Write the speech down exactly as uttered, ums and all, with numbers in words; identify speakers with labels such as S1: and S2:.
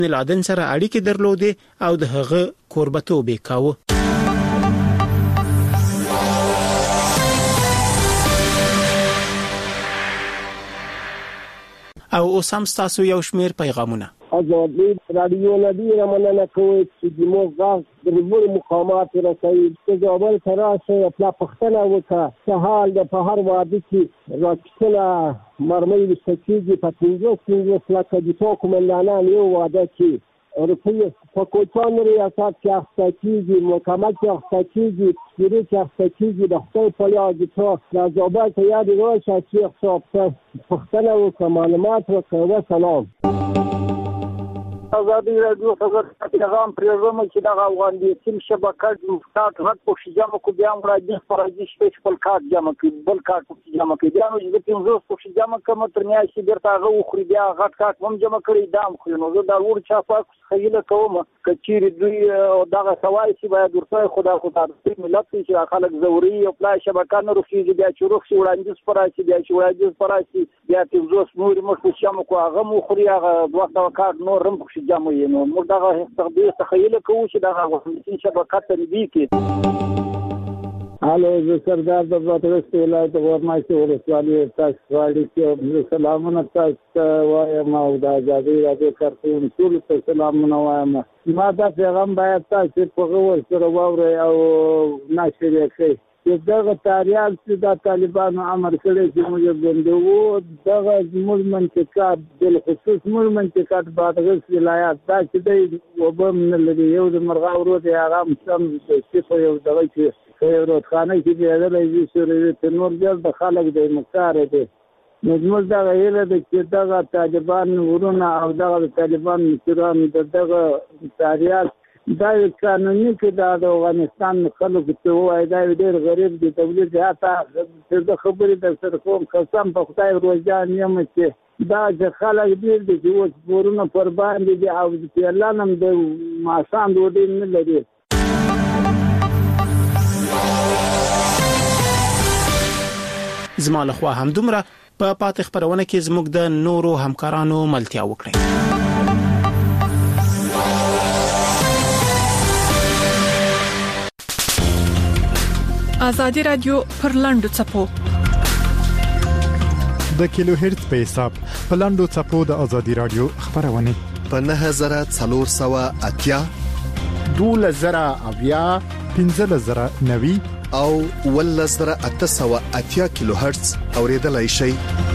S1: لادن سره اړیکې درلودې او د هغه کوربتوب یې کاوه. او اوس هم تاسو یو شمیر پیغامونه
S2: ازادي رادیو ندی رمنه کوي چې موږ غاښ د لوړ مقامات رسوي چې جوابل تراشه خپل پښتنه وکړه چې حال د په هر وادي کې راځي مرمۍ د سچېږي په پنځه پنځه لکه د تو کومندانان یو واده کې روپیه په کوچان ریاست کې اخستکیږي مکمل کې اخستکیږي سپیری کې اخستکیږي د خپل په یاد ته د جوابل ته یاد راشه چې حساب پښتنه وکړه معلومات وکړه. سلام.
S3: ازادي رادیو خبر پیغام پرېږدم چې د افغان دي سیم شبکه د کارت هټ په شجامه کو بیا مرادي فرضي شپږ خپل کارت جمع کړي بل کارت په جمع کړي بیا نو د پنځه په شجامه کوم تر میاشتې بیرته هغه خوري بیا غټ کارت هم جمع کړي دام خو نو زه دا ور چا پاک خیله کوم کچېری دوی دغه سوای چې باید ورته خدا خدا ملت چې خلک زوري او پلا شبکه نه رخصي بیا چې رخصي وړاندې سپاراسي بیا چې وړاندې سپاراسي بیا چې زوس نور مخ شامو کو هغه مو خوري هغه دوه کارت نور رم جامو یې نو موږ دغه تقدیر تخیل کوو چې دغه وسیله شبکه تنبیه کړي.
S2: الو زه سردار د بطرس ولایت ورمایسي ولسوالۍ تاسو واړی چې سلامونه تاسو وایم او د ازادي رادیو کارکون ټول ته سلامونه وایم. ما دا پیغام باید تاسو په غوړ سره واورئ او نشر یې کړئ چې دغه تاریال چې د طالبانو امر کړی چې موږ بندوو دغه زموږ منطقات بالخصوص زموږ منطقات بادغیس ولایت دا چې دی وبم نه لري یو د مرغا ورو دی هغه سم چې یو دغه چې یو روخانه چې دی د سوري تنور جل د خلک د مختار دی نو زموږ دغه هیله ده چې دغه طالبان ورونه او دغه طالبان مشران دغه تاریال دا قانوني کې د افغانستان خلکو ته وایي دا ډېر غریب دي تولید زیاته د خبرې د سر کوم قسم په خدای روزان یم چې دا چې خلک ډېر دي چې اوس پورونه پر باندې دي او چې الله نم د ماشان ډوډۍ نه لري.
S1: زما له خوا هم دومره په پاتې خبرونه کې زموږ د نورو همکارانو ملتیا وکړي.
S4: ازادي رادیو پر لاندو چپو
S5: د کیلو هرتز په حساب په لاندو چپو د ازادي رادیو خبرونه
S6: په نه زره څلور سوه اتیا
S7: دوله زره اویا
S5: پنځه زره نوي
S6: او ول زره اته سوه اتیا کیلو هرتز اوریدلای شي.